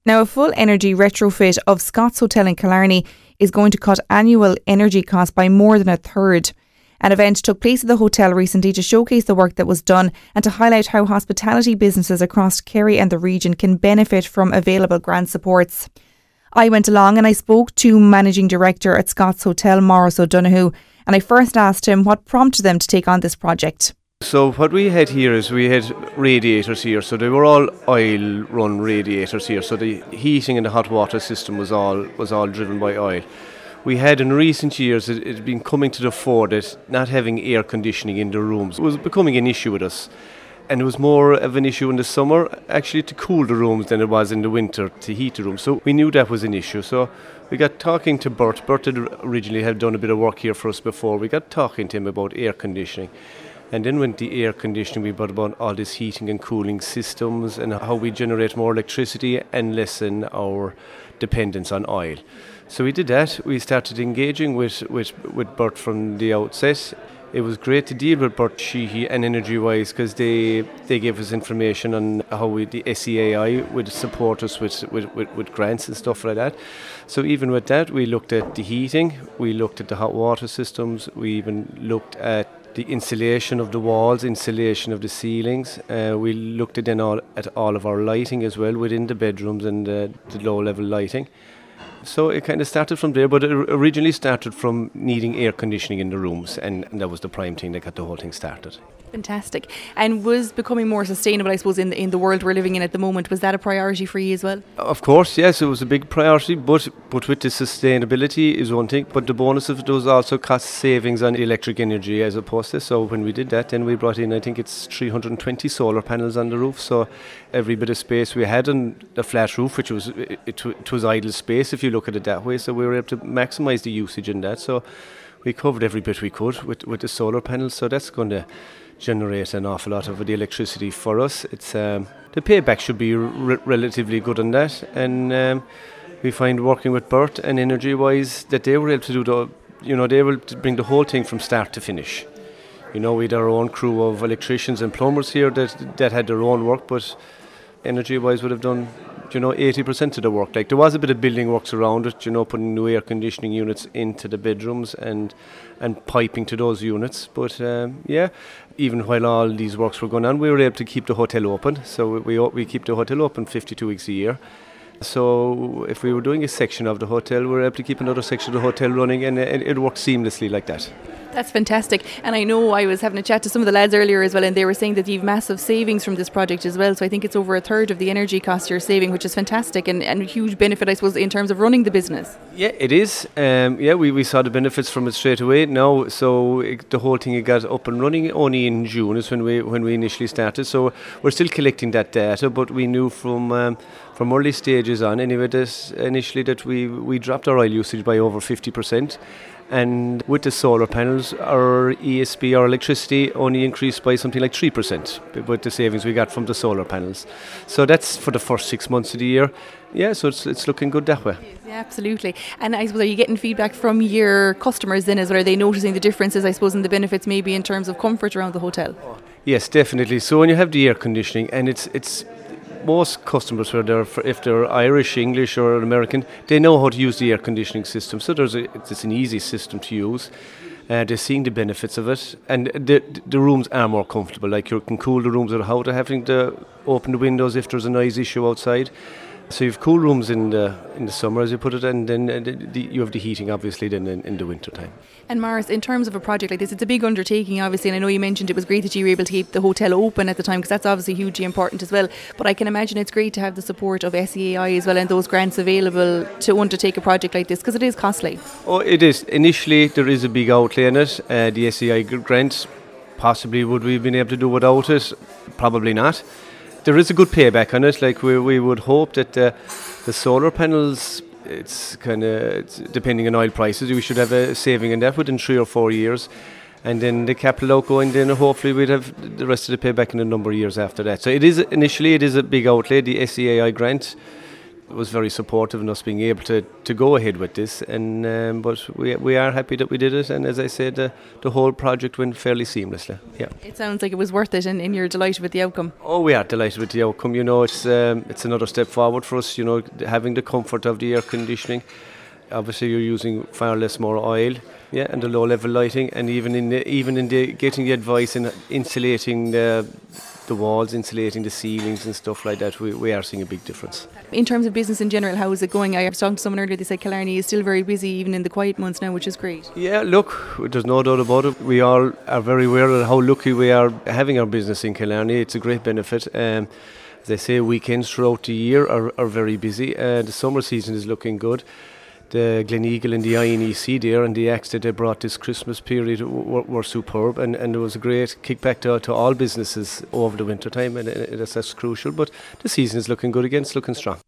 Now, a full energy retrofit of Scott's Hotel in Killarney is going to cut annual energy costs by more than a third. An event took place at the hotel recently to showcase the work that was done and to highlight how hospitality businesses across Kerry and the region can benefit from available grant supports. I went along and I spoke to Managing Director at Scott's Hotel, Maurice O'Donoghue, and I first asked him what prompted them to take on this project. So what we had here is we had radiators here, so they were all oil run radiators here, so the heating and the hot water system was all driven by oil. We had in recent years, it had been coming to the fore that not having air conditioning in the rooms was becoming an issue with us. And it was more of an issue in the summer actually to cool the rooms than it was in the winter to heat the rooms. So we knew that was an issue. So we got talking to Bert. Bert had originally had done a bit of work here for us before. We got talking to him about air conditioning. And then when the air conditioning, we brought about all this heating and cooling systems and how we generate more electricity and lessen our dependence on oil. So we did that. We started engaging with Bert from the outset. It was great to deal with Bert Sheehy and EnergyWise because they gave us information on how the SEAI would support us with grants and stuff like that. So even with that, we looked at the heating, we looked at the hot water systems, we even looked at the insulation of the walls, insulation of the ceilings. We looked at all of our lighting as well within the bedrooms and the low-level lighting. So it kind of started from there, but it originally started from needing air conditioning in the rooms, and that was the prime thing that got the whole thing started. Fantastic. And was becoming more sustainable, I suppose, in the world we're living in at the moment, was that a priority for you as well? Of course, yes, it was a big priority, but with the sustainability is one thing, but the bonus of it was also cost savings on electric energy as opposed to. So when we did that, then we brought in, I think it's 320 solar panels on the roof, so every bit of space we had on the flat roof, which was it was idle space if you look at it that way, so we were able to maximise the usage in that. So we covered every bit we could with the solar panels, so that's going to generate an awful lot of the electricity for us. It's the payback should be relatively good on that, and we find working with Bert and EnergyWise that they were able to do they were able to bring the whole thing from start to finish. We had our own crew of electricians and plumbers here that had their own work, but EnergyWise would have done 80% of the work. Like there was a bit of building works around it, putting new air conditioning units into the bedrooms and piping to those units. But even while all these works were going on, we were able to keep the hotel open. So we keep the hotel open 52 weeks a year. So if we were doing a section of the hotel, we were able to keep another section of the hotel running, and it worked seamlessly like that. That's fantastic. And I know I was having a chat to some of the lads earlier as well, and they were saying that you've massive savings from this project as well. So I think it's over a third of the energy costs you're saving, which is fantastic and a huge benefit, I suppose, in terms of running the business. Yeah, it is. We saw the benefits from it straight away now. So the whole thing got up and running only in June is when we initially started. So we're still collecting that data, but we knew from early stages on anyway initially that we dropped our oil usage by over 50%. And with the solar panels, our ESB, our electricity, only increased by something like 3% with the savings we got from the solar panels. So that's for the first 6 months of the year. Yeah, so it's looking good that way. Yeah, absolutely. And I suppose, are you getting feedback from your customers then as well? Are they noticing the differences, I suppose, in the benefits maybe in terms of comfort around the hotel? Yes, definitely. So when you have the air conditioning, and it's most customers, if they're Irish, English or American, they know how to use the air conditioning system. So it's an easy system to use. They're seeing the benefits of it, and the rooms are more comfortable. Like you can cool the rooms without having to open the windows if there's a noise issue outside. So you have cool rooms in the summer, as you put it, and then you have the heating, obviously, then in the winter time. And Maurice, in terms of a project like this, it's a big undertaking, obviously, and I know you mentioned it was great that you were able to keep the hotel open at the time, because that's obviously hugely important as well. But I can imagine it's great to have the support of SEAI as well and those grants available to undertake a project like this, because it is costly. Oh, it is. Initially, there is a big outlay in it. The SEAI grant, possibly would we have been able to do without it? Probably not. There is a good payback on it. Like we would hope that the solar panels, it's depending on oil prices, we should have a saving in that within 3 or 4 years, and then the capital outgo, and then hopefully we'd have the rest of the payback in a number of years after that. So it is a big outlay. The SEAI grant was very supportive in us being able to go ahead with this, and but we are happy that we did it, and as I said, the whole project went fairly seamlessly. Yeah. It sounds like it was worth it, and you're delighted with the outcome. Oh, we are delighted with the outcome. It's another step forward for us. Having the comfort of the air conditioning. Obviously, you're using far less more oil, and the low-level lighting, and even in getting the advice in insulating the walls, insulating the ceilings and stuff like that, we are seeing a big difference. In terms of business in general, how is it going? I was talking to someone earlier, they said Killarney is still very busy even in the quiet months now, which is great. Yeah, look, there's no doubt about it. We all are very aware of how lucky we are having our business in Killarney. It's a great benefit. As I say, weekends throughout the year are very busy. The summer season is looking good. The Gleneagle and the INEC there and the acts that they brought this Christmas period were superb, and there was a great kickback to all businesses over the winter time, and that's crucial. But the season is looking good again, it's looking strong.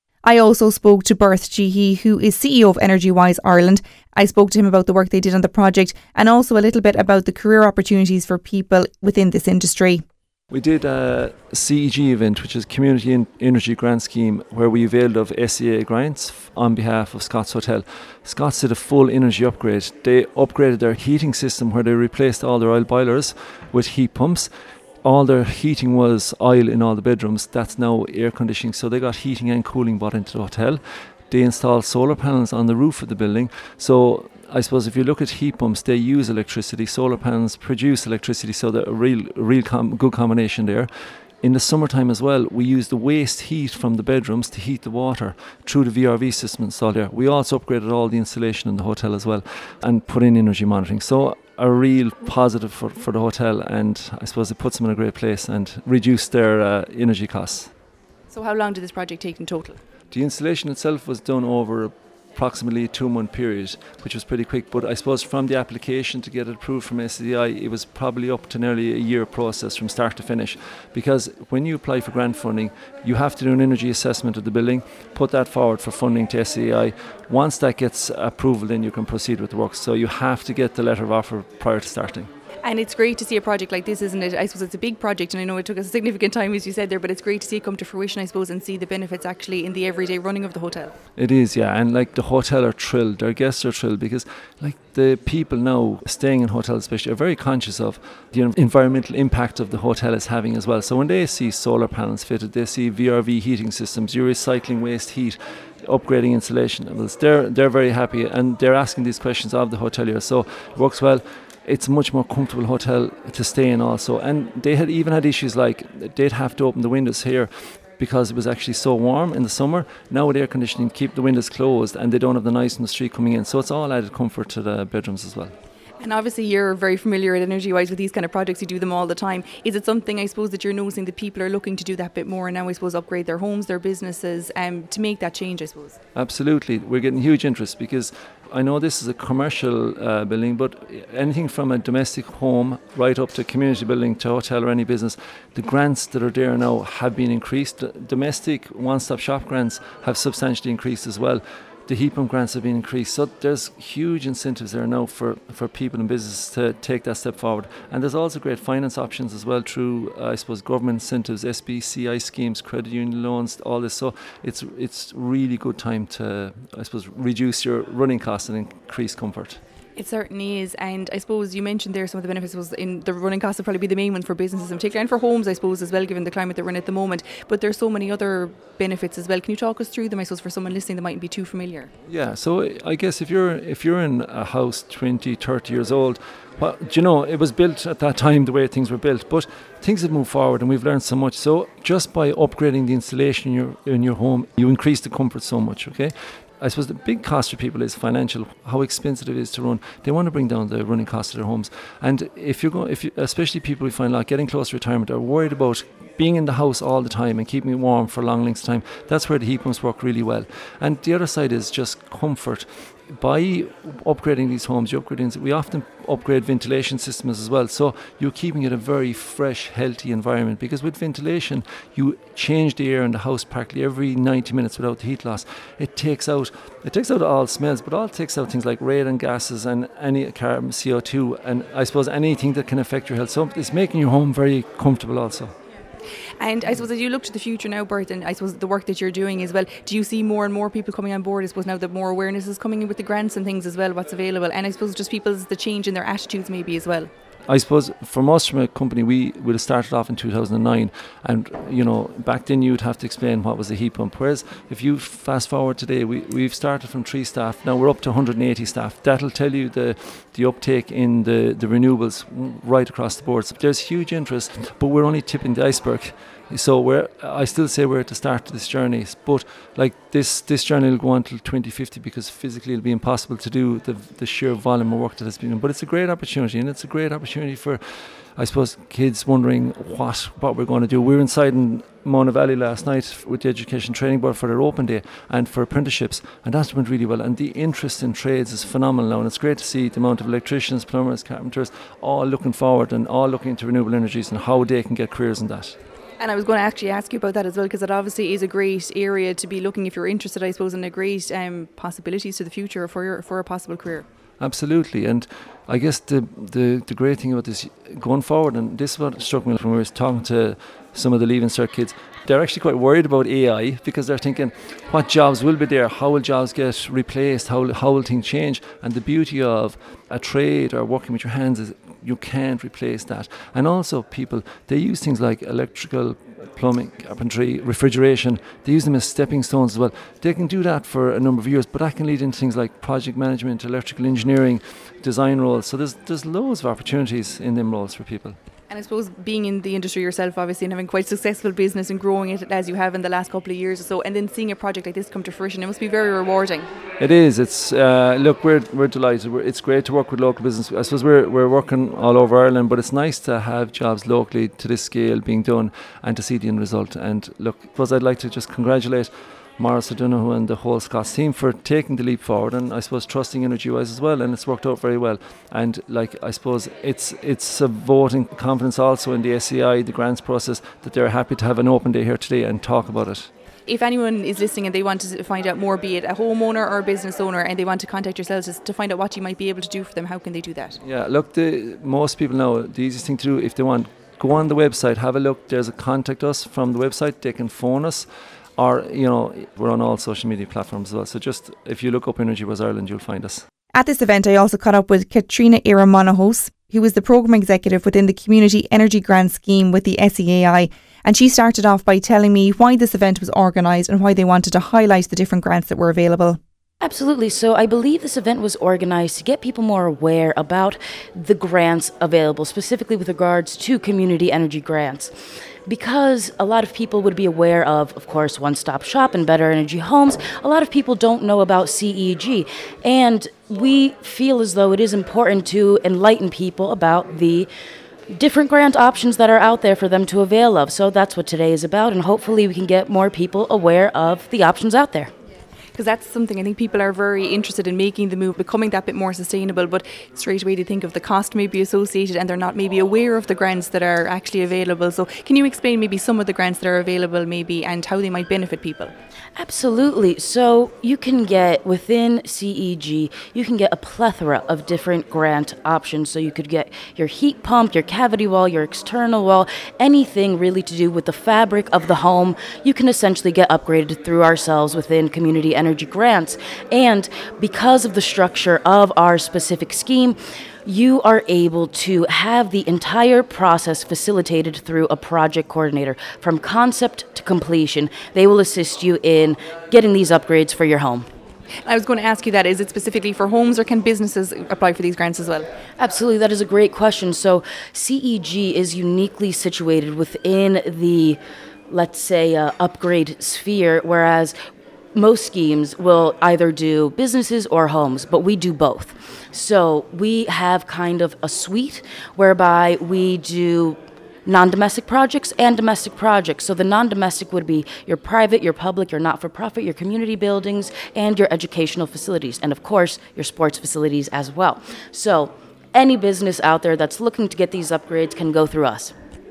I also spoke to Berth Sheehy, who is CEO of EnergyWise Ireland. I spoke to him about the work they did on the project and also a little bit about the career opportunities for people within this industry. We did a CEG event, which is Community Energy Grant Scheme, where we availed of SEA grants on behalf of Scott's Hotel. Scott's did a full energy upgrade. They upgraded their heating system where they replaced all their oil boilers with heat pumps. All their heating was oil in all the bedrooms. That's now air conditioning. So they got heating and cooling brought into the hotel. They installed solar panels on the roof of the building. So I suppose if you look at heat pumps, they use electricity. Solar panels produce electricity, so they're a real good combination there. In the summertime as well, we use the waste heat from the bedrooms to heat the water through the VRV system installed there. We also upgraded all the insulation in the hotel as well and put in energy monitoring. So a real positive for the hotel, and I suppose it puts them in a great place and reduced their energy costs. So how long did this project take in total? The installation itself was done over approximately a 2-month period, which was pretty quick, but I suppose from the application to get it approved from SEI, it was probably up to nearly a year process from start to finish, because when you apply for grant funding, you have to do an energy assessment of the building, put that forward for funding to SEI. Once that gets approval, then you can proceed with the work, so you have to get the letter of offer prior to starting. And it's great to see a project like this, isn't it? I suppose it's a big project, and I know it took a significant time, as you said there, but it's great to see it come to fruition, I suppose, and see the benefits actually in the everyday running of the hotel. It is, yeah, and like the hotel are thrilled, their guests are thrilled, because like the people now staying in hotels especially are very conscious of the environmental impact of the hotel is having as well. So when they see solar panels fitted, they see VRV heating systems, you're recycling waste heat, upgrading insulation levels, they're very happy, and they're asking these questions of the hotelier, so it works well. It's a much more comfortable hotel to stay in also. And they had even had issues like they'd have to open the windows here because it was actually so warm in the summer. Now with air conditioning, keep the windows closed and they don't have the noise from the street coming in. So it's all added comfort to the bedrooms as well. And obviously you're very familiar at EnergyWise with these kind of projects, you do them all the time. Is it something, I suppose, that you're noticing that people are looking to do that bit more and now, I suppose, upgrade their homes, their businesses, to make that change, I suppose? Absolutely. We're getting huge interest because I know this is a commercial building, but anything from a domestic home right up to community building to hotel or any business, the grants that are there now have been increased. Domestic one-stop shop grants have substantially increased as well. The heat pump grants have been increased. So there's huge incentives there now for people and businesses to take that step forward. And there's also great finance options as well through, I suppose, government incentives, SBCI schemes, credit union loans, all this. So it's really good time to, I suppose, reduce your running costs and increase comfort. It certainly is, and I suppose you mentioned there some of the benefits was in the running costs would probably be the main one for businesses in particular, and for homes I suppose as well, given the climate that we're in at the moment, but there's so many other benefits as well. Can you talk us through them, I suppose, for someone listening that mightn't be too familiar? Yeah, so I guess if you're in a house 20, 30 years old, well, you know, it was built at that time the way things were built, but things have moved forward and we've learned so much. So just by upgrading the installation in your home, you increase the comfort so much, okay? I suppose the big cost for people is financial, how expensive it is to run. They want to bring down the running cost of their homes. And especially people we find like getting close to retirement are worried about being in the house all the time and keeping it warm for long lengths of time. That's where the heat pumps work really well. And the other side is just comfort. By upgrading these homes, we often upgrade ventilation systems as well, so you're keeping it a very fresh, healthy environment, because with ventilation you change the air in the house practically every 90 minutes without the heat loss. It takes out all smells, but it takes out things like radon gases and any carbon, CO2, and I suppose anything that can affect your health. So it's making your home very comfortable also. And I suppose as you look to the future now, Bert, and I suppose the work that you're doing as well, do you see more and more people coming on board? I suppose now that more awareness is coming in with the grants and things as well, what's available, and I suppose just the change in their attitudes maybe as well. I suppose from us, from a company, we would have started off in 2009, and back then you'd have to explain what was a heat pump. Whereas if you fast forward today, we've started from 3 staff, now we're up to 180 staff. That'll tell you the uptake in the renewables right across the board. So there's huge interest, but we're only tipping the iceberg. So I still say we're at the start of this journey, but like this journey will go on till 2050, because physically it'll be impossible to do the sheer volume of work that has been done. But it's a great opportunity, and it's a great opportunity for, I suppose, kids wondering what we're going to do. We were inside in Mona Valley last night with the Education Training Board for their open day and for apprenticeships, and that went really well. And the interest in trades is phenomenal now, and it's great to see the amount of electricians, plumbers, carpenters all looking forward and all looking into renewable energies and how they can get careers in that. And I was going to actually ask you about that as well, because it obviously is a great area to be looking if you're interested, I suppose, in a great possibilities to the future for a possible career. Absolutely, and I guess the great thing about this going forward, and this is what struck me when we were talking to some of the Leaving Cert kids, they're actually quite worried about AI, because they're thinking, what jobs will be there? How will jobs get replaced? How will things change? And the beauty of a trade or working with your hands is you can't replace that. And also people, they use things like electrical, plumbing, carpentry, refrigeration. They use them as stepping stones as well. They can do that for a number of years, but that can lead into things like project management, electrical engineering, design roles. So there's loads of opportunities in them roles for people. And I suppose being in the industry yourself, obviously, and having quite successful business and growing it as you have in the last couple of years or so, and then seeing a project like this come to fruition, it must be very rewarding. It is. It's look, we're delighted. It's great to work with local business. I suppose we're working all over Ireland, but it's nice to have jobs locally to this scale being done and to see the end result. And look, I suppose I'd like to just congratulate Maurice O'Donoghue and the whole Scots team for taking the leap forward, and I suppose trusting Energy Wise as well, and it's worked out very well. And I suppose it's a voting confidence also in the SEI, the grants process, that they're happy to have an open day here today and talk about it. If anyone is listening and they want to find out more, be it a homeowner or a business owner, and they want to contact yourselves just to find out what you might be able to do for them, how can they do that? Yeah, look, most people know the easiest thing to do, if they want, go on the website, have a look. There's a contact us from the website. They can phone us. Or, we're on all social media platforms as well. So just, if you look up Energy Wise Ireland, you'll find us. At this event, I also caught up with Katrina Iramonahos, who was the Programme Executive within the Community Energy Grant Scheme with the SEAI. And she started off by telling me why this event was organised and why they wanted to highlight the different grants that were available. Absolutely. So I believe this event was organized to get people more aware about the grants available, specifically with regards to community energy grants. Because a lot of people would be aware of course, One Stop Shop and Better Energy Homes, a lot of people don't know about CEG. And we feel as though it is important to enlighten people about the different grant options that are out there for them to avail of. So that's what today is about, and hopefully we can get more people aware of the options out there. Because that's something I think people are very interested in, making the move, becoming that bit more sustainable, but straight away they think of the cost maybe associated, and they're not maybe aware of the grants that are actually available. So can you explain maybe some of the grants that are available maybe and how they might benefit people? Absolutely. So you can get, within CEG, you can get a plethora of different grant options. So you could get your heat pump, your cavity wall, your external wall, anything really to do with the fabric of the home. You can essentially get upgraded through ourselves within Community Energy Grants. And because of the structure of our specific scheme, you are able to have the entire process facilitated through a project coordinator. From concept to completion, they will assist you in getting these upgrades for your home. I was going to ask you that. Is it specifically for homes, or can businesses apply for these grants as well? Absolutely, that is a great question. So CEG is uniquely situated within the, let's say, upgrade sphere, whereas most schemes will either do businesses or homes, but we do both. So we have kind of a suite whereby we do non-domestic projects and domestic projects. So the non-domestic would be your private, your public, your not-for-profit, your community buildings, and your educational facilities, and of course your sports facilities as well. So any business out there that's looking to get these upgrades can go through us.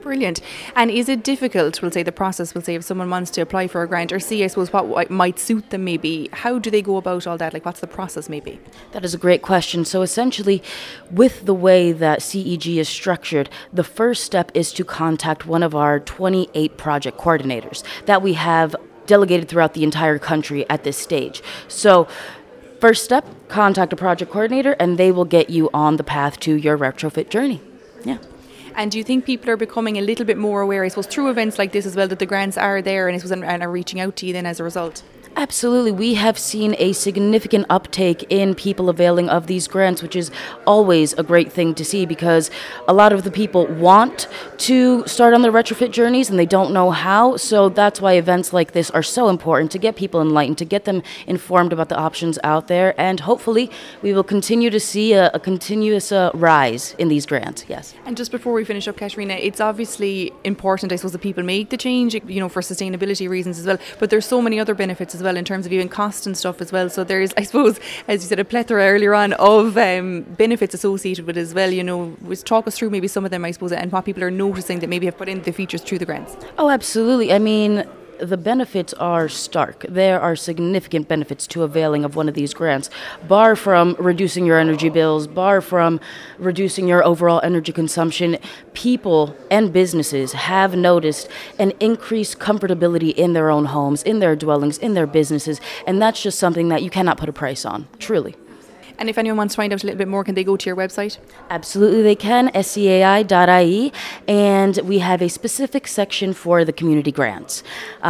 Brilliant. And is it difficult, we'll say the process, we'll say if someone wants to apply for a grant or see, I suppose, what might suit them maybe, how do they go about all that? Like what's the process maybe? That is a great question. So essentially, with the way that CEG is structured, the first step is to contact one of our 28 project coordinators that we have delegated throughout the entire country at this stage. So first step, contact a project coordinator and they will get you on the path to your retrofit journey. Yeah. And do you think people are becoming a little bit more aware, I suppose, through events like this as well, that the grants are there and I suppose and are reaching out to you then as a result? Absolutely. We have seen a significant uptake in people availing of these grants, which is always a great thing to see because a lot of the people want to start on their retrofit journeys and they don't know how. So that's why events like this are so important, to get people enlightened, to get them informed about the options out there. And hopefully we will continue to see a continuous rise in these grants. Yes. And just before we finish up, Katerina, it's obviously important, I suppose, that people make the change, for sustainability reasons as well. But there's so many other benefits as well in terms of even cost and stuff as well. So there's, I suppose, as you said, a plethora earlier on of benefits associated with it as well. Talk us through maybe some of them, I suppose, and what people are noticing that maybe have put in the features through the grants. Oh, absolutely. I mean, the benefits are stark. There are significant benefits to availing of one of these grants, bar from reducing your energy bills, bar from reducing your overall energy consumption. People and businesses have noticed an increased comfortability in their own homes, in their dwellings, in their businesses, and that's just something that you cannot put a price on, truly. And if anyone wants to find out a little bit more, can they go to your website? Absolutely, they can, scai.ie, and we have a specific section for the community grants.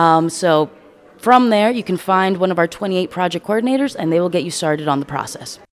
So from there, you can find one of our 28 project coordinators, and they will get you started on the process.